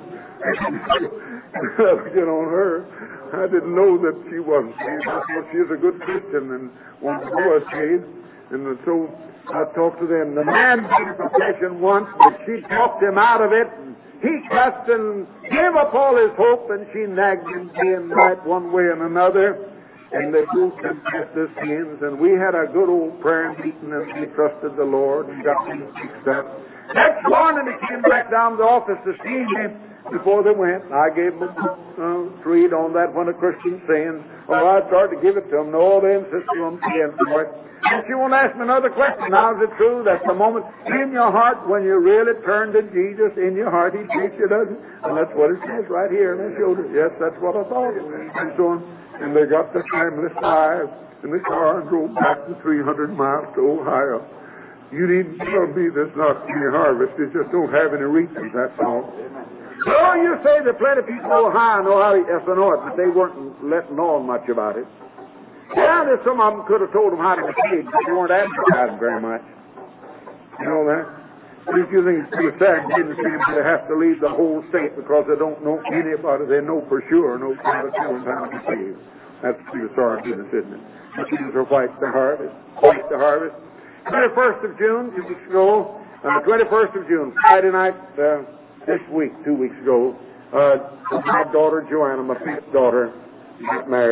I get on her. I didn't know that she wasn't saved. I thought she was a good Christian and wanted the boy saved. And so I talked to them. The man did a confession once, but she talked him out of it. He cussed and gave up all his hope, and she nagged him day and night one way and another. And they both confessed their sins, and we had a good old prayer meeting, and we trusted the Lord and got things fixed up. Next morning, they came back down to the office to see me before they went. I gave them a read on that one of Christian sayings. Well, I started to give it to them. No, they insisted on saying for it. And she won't ask me another question. Now, is it true that the moment in your heart, when you really turn to Jesus, in your heart, He takes you, doesn't He? And that's what it says right here on His shoulder. Yes, that's what I thought. And so on. And they got the family 5 in the car and drove back the 300 miles to Ohio. You needn't tell me there's not any harvest. They just don't have any reapers, that's all. So you say that plenty of people in Ohio know how to, yes, I know it, but they weren't letting on much about it. Yeah, there's some of them could have told them how to be saved, but they weren't advertising very much. You know that? If you think it's pretty sad, they didn't seem to have to leave the whole state because they don't know anybody. They know for sure no kind of children how to be saved. That's pretty sorry business, isn't it? The trees are white to harvest. White to harvest. 21st of June, 2 weeks ago. 21st of June, Friday night, this week, 2 weeks ago. My daughter Joanna, my 5th daughter, got married.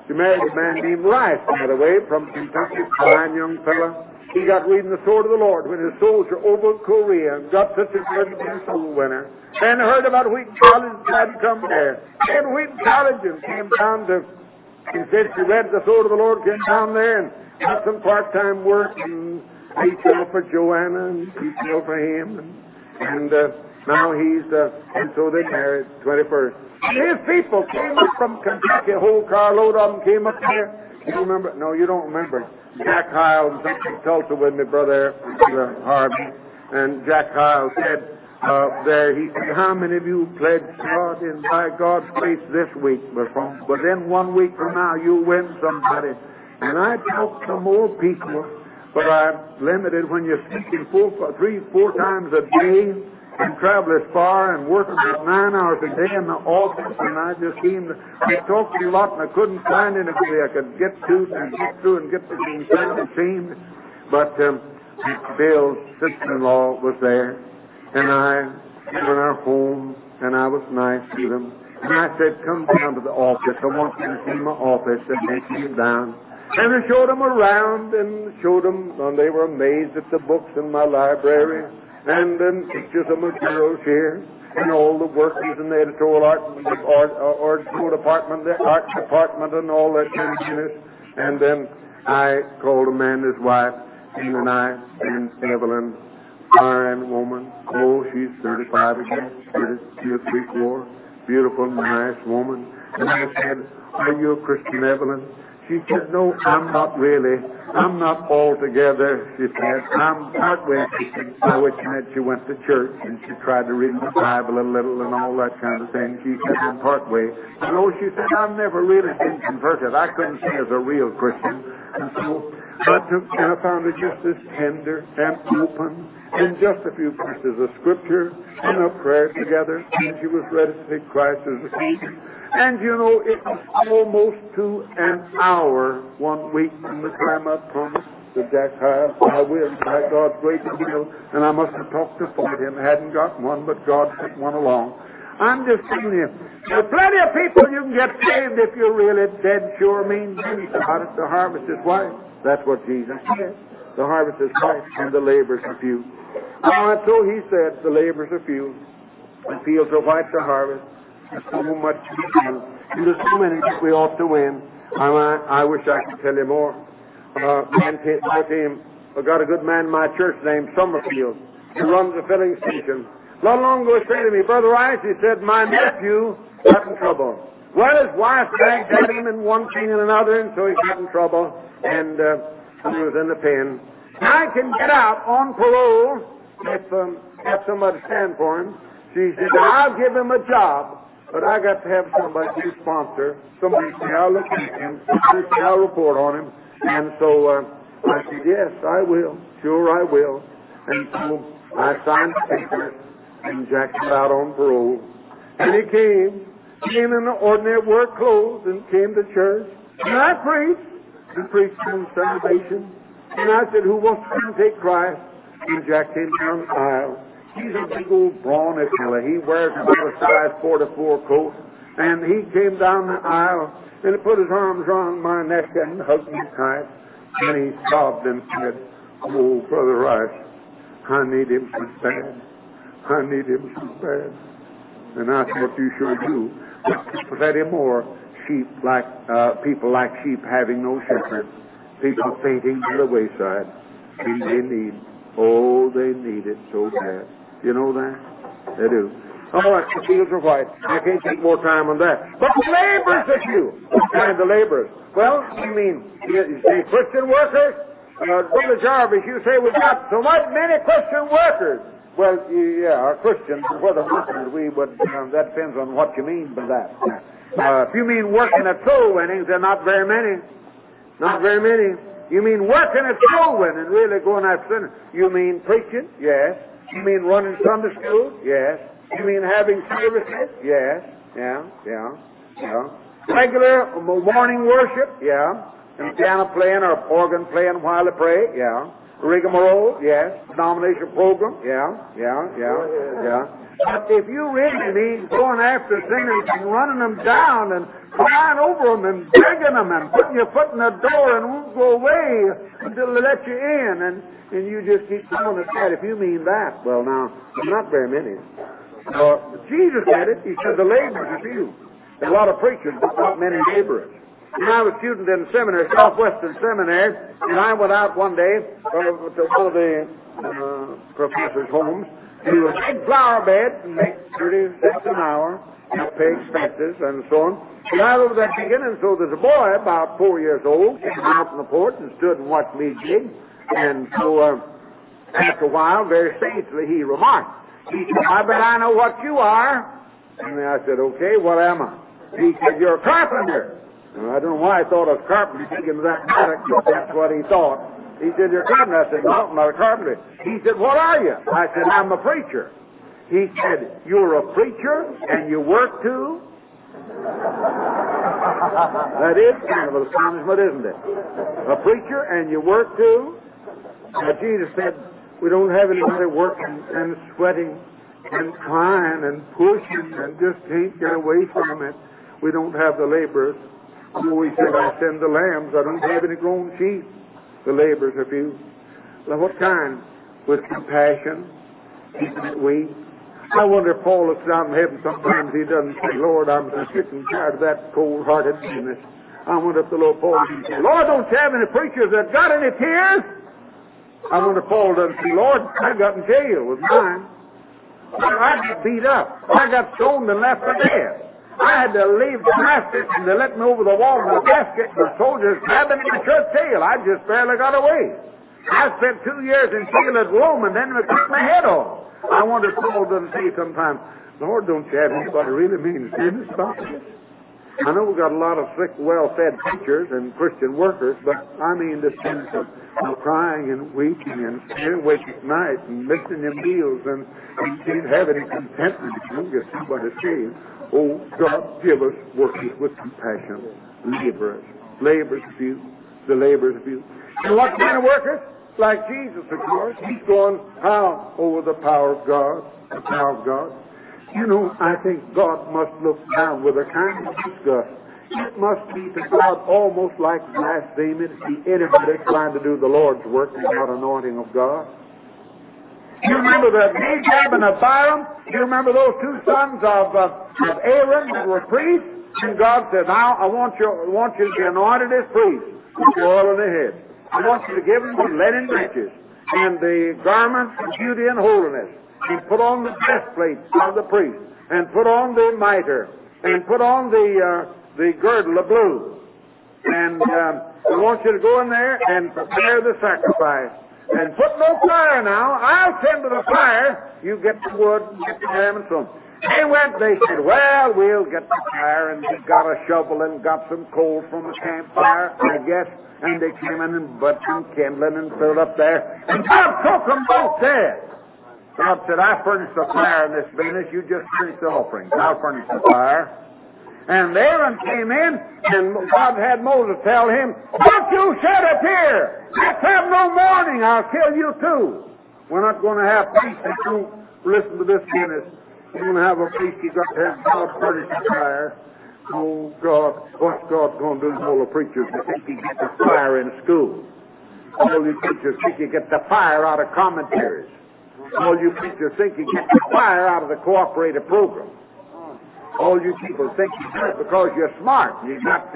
She married a man named Rice, by the way, from Kentucky, a fine young fella. He got reading the Sword of the Lord when his soldier over Korea and got such a good soul winner. And heard about Wheaton College and tried to come there. Came to Wheaton College and came down to, he said she read the Sword of the Lord, came down there and got some part-time work, and he fell for Joanna and she fell for him. And now and so they married 21st. His people came up from Kentucky, a whole carload of them came up there. You remember? No, you don't remember. Jack Hyle was up in Tulsa with me, Brother Harvey. And Jack Hyle said, he said, how many of you pledged God in by God's grace this week? But within 1 week from now, you'll win somebody. And I talked to more people, but I'm limited when you're speaking 3-4 times a day and travel as far and work about 9 hours a day in the office. And I just I talked to you a lot, and I couldn't find anybody I could get to and get the things done, it seemed. But Bill's sister-in-law was there. And I was in our home, and I was nice to them. And I said, come down to the office. I want you to see my office. And they came down. And I showed them around and showed them, and they were amazed at the books in my library. And pictures of materials here. And all the workers in the editorial art department, the art department, and all that kind of business. And then I called a man and his wife, and I, and Evelyn, fine woman. Oh, she's 35 again. 33, 34. Beautiful, nice woman. And I said, are you a Christian, Evelyn? She said, no, I'm not really. I'm not altogether, she said. I'm partway Christian. By which meant she went to church and she tried to read the Bible a little and all that kind of thing. She said, I'm partway. No, she said, I've never really been converted. I couldn't see as a real Christian. And so I found her just as tender and open, and just a few verses of Scripture and a prayer together, and she was ready to take Christ as a Savior. And you know, it was almost to an hour 1 week from the time I promised to Jack Hyle, I will, by God's grace and will, and I must have talked to fight him. I hadn't got one, but God sent one along. I'm just telling you, there's plenty of people you can get saved if you're really dead sure mean business about it. The harvest is white. That's what Jesus said. The harvest is white and the laborers are few. And so he said, the laborers are few. The fields are white to harvest. There's so much to be done. And there's so many that we ought to win. I wish I could tell you more. I got a good man in my church named Summerfield. He runs a filling station. Not long ago he said to me, Brother Rice, he said, my nephew got in trouble. Well, his wife dragged at him in one thing and another, and so he got in trouble, and he was in the pen. I can get out on parole if somebody stand for him. She said, I'll give him a job, but I got to have somebody to sponsor. Somebody say, I'll look at him. Somebody say, I'll report on him. And so I said, yes, I will. Sure, I will. And so I signed the paper, and Jack got out on parole. And he came in the ordinary work clothes and came to church. And I preached on salvation. And I said, who wants to take Christ? And Jack came down the aisle. He's a big old brawny fella. He wears about a size 44 coat. And he came down the aisle and he put his arms around my neck and hugged me tight. And he sobbed and said, oh, Brother Rice, I need him so bad. I need him so bad. And I thought you sure do. But plenty more sheep like people like sheep having no shepherd. People fainting to the wayside. And they need it so bad. You know that? They do. All right, the fields are white. I can't take more time on that. But the laborers are few. What kind of laborers? Well, you say Christian workers? Brother Jarvis, you say we've got so many Christian workers. Well, yeah, Christians, whether workers, that depends on what you mean by that. If you mean working at soul winnings, there are not very many. Not very many. You mean working at soul winning, really going after sinners. You mean preaching? Yes. You mean running Sunday school? Yes. You mean having services? Yes. Yeah. Regular morning worship? Yeah. And piano playing or organ playing while they pray? Yeah. rigmarole, yes. Denomination program, yeah. But if you really mean going after sinners and running them down and crying over them and begging them and putting your foot in the door and won't go away until they let you in, and you just keep going at that, if you mean that, well, now, there's not very many. Jesus said it. He said the laborers are few. There's a lot of preachers, but not many laborers. And I was a student in seminary, Southwestern Seminary, and I went out one day to one of the professors' homes. He was a big flower bed and make 30 cents an hour, and pay expenses and so on. And I was over there digging, and so there's a boy about 4 years old came out on the porch and stood and watched me dig. And so after a while, very sagely, he remarked, he said, I bet I know what you are. And I said, okay, what am I? He said, you're a carpenter. And I don't know why I thought I was carpenter thinking that matter, but that's what he thought. He said, you're a carpenter. I said, no, I'm not a carpenter. He said, what are you? I said, I'm a preacher. He said, you're a preacher and you work too? That is kind of an astonishment, isn't it? A preacher and you work too? Now, Jesus said, we don't have anybody working and sweating and crying and pushing and just can't get away from it. We don't have the laborers. Oh, he said, I send the lambs. I don't have any grown sheep. The laborers are few. Well, what kind? With compassion, keeping it weak. I wonder if Paul looks down in heaven sometimes he doesn't say, Lord, I'm so sick and tired of that cold-hearted business. I wonder if the Lord Paul doesn't say, Lord, don't you have any preachers that got any tears? I wonder if Paul doesn't say, Lord, I got in jail with mine. I got beat up. I got stoned and left for dead. I had to leave Damascus and they let me over the wall in a basket and the soldiers grabbed me in the church tail. I just barely got away. I spent 2 years in jail at Rome and then they cut my head off. I wonder if Paul doesn't say sometimes, Lord, don't you have anybody really mean business about this? I know we've got a lot of sick, well-fed preachers and Christian workers, but I mean the sense of crying and weeping and staying awake at night and missing your meals and you can't have any contentment if you don't get somebody saved. Oh, God, give us workers with compassion, laborers. Laborers few. The laborers few. And what kind of workers? Like Jesus, of course. He's going how? Over the power of God. The power of God. You know, I think God must look down with a kind of disgust. It must be to God almost like blasphemy to see anybody trying to do the Lord's work without anointing of God. You remember the Nadab and Abiram? You remember those two sons of Aaron that were priests? And God said, now I want you to be anointed as priests with oil on their head. I want you to give them the linen breeches and the garments of beauty and holiness. And put on the breastplate of the priest, and put on the mitre, and put on the girdle of blue. And I want you to go in there and prepare the sacrifice. And put no fire now. I'll tend to the fire. You get the wood, get the ham, and so on. They went, they said, well, we'll get the fire. And they got a shovel and got some coal from the campfire, I guess. And they came in and put some kindling and filled up there. And God took them both dead. God said, I furnish the fire in this business. You just furnish the offering. I'll furnish the fire. And Aaron came in, and God had Moses tell him, don't you shed a tear. Let's have no mourning. I'll kill you too. We're not going to have priests that don't listen to this business. We're going to have a priest. You've got to have God furnish the fire. Oh, God. What's God going to do to all the preachers that think you get the fire in school? All you preachers think you get the fire out of commentaries. All you preachers think you get the fire out of the cooperative program. All you people think you do it because you're smart. You got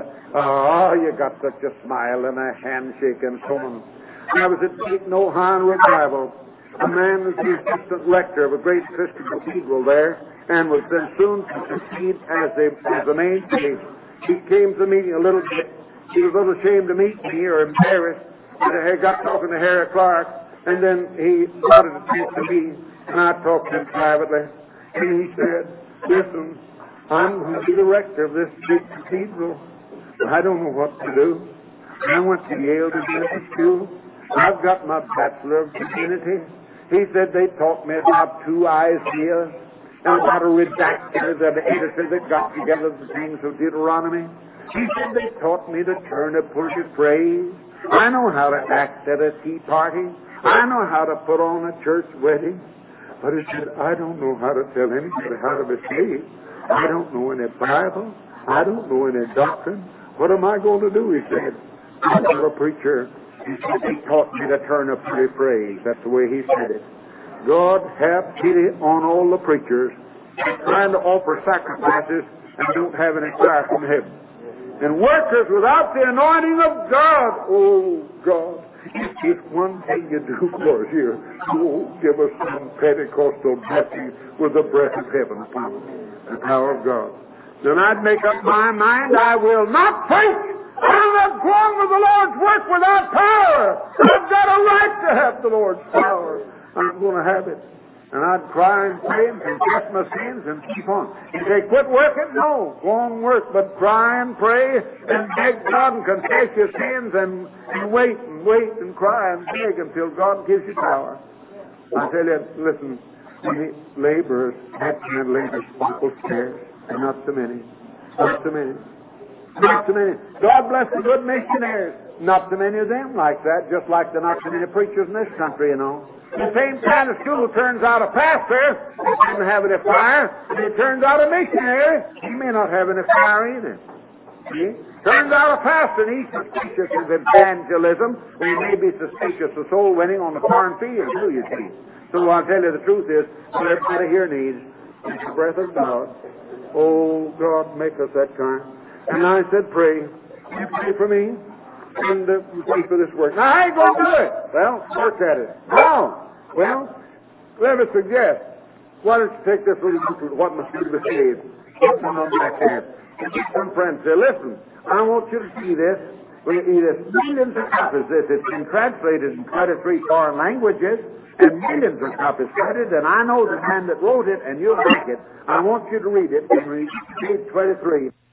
you got such a smile and a handshake and so on. I was at Dayton, Ohio revival. A man was the assistant rector of a great Christian cathedral there and was then soon to succeed as the main priest. He came to the meeting a little bit. He was a little ashamed to meet me or embarrassed. He got talking to Harry Clark. And then he wanted to speak to me, and I talked to him privately. And he said, listen, I'm going to be the rector of this big cathedral. I don't know what to do. I went to Yale Divinity School. I've got my Bachelor of Divinity. He said they taught me about 2 Isaiahs and about a redactor, the editor that got together the things of Deuteronomy. He said, they taught me to turn a pretty phrase. I know how to act at a tea party. I know how to put on a church wedding. But he said, I don't know how to tell anybody how to be saved. I don't know any Bible. I don't know any doctrine. What am I going to do? He said. I'm a preacher. He said, they taught me to turn a pretty phrase. That's the way he said it. God have pity on all the preachers trying to offer sacrifices and don't have any fire from heaven. And workers without the anointing of God. Oh, God, if one thing you do for us here, oh, give us some Pentecostal blessing with the breath of heaven upon us, the power of God. Then I'd make up my mind I will not preach. I'm not going with the Lord's work without power. I've got a right to have the Lord's power. I'm going to have it. And I'd cry and pray and confess my sins and keep on. You say, quit working? No, go on work, but cry and pray and beg God and confess your sins and wait and cry and beg until God gives you power. I tell you, listen, many laborers, that kind of laborers, people scarce, and not so many. Not so many. Not so many. God bless the good missionaries. Not so many of them like that, just like there are not so many preachers in this country, you know. The same kind of school turns out a pastor, he doesn't have any fire, and it turns out a missionary, he may not have any fire either. See? Turns out a pastor, and he's suspicious of evangelism, or he may be suspicious of soul winning on the foreign field, too, you see. So I'll tell you the truth is, what everybody here needs is the breath of God. Oh, God, make us that kind. And I said, pray. You pray for me, and pray for this work. Now, I ain't going to do it. Well, work at it. No. Well, let me suggest, why don't you take this little booklet, What Must Be Saved? Get some on back there. And get some friends. Say, listen, I want you to see this. There's millions of copies. It's been translated in 23 foreign languages, and millions of copies printed, and I know the man that wrote it, and you'll like it. I want you to read it, and read page 23.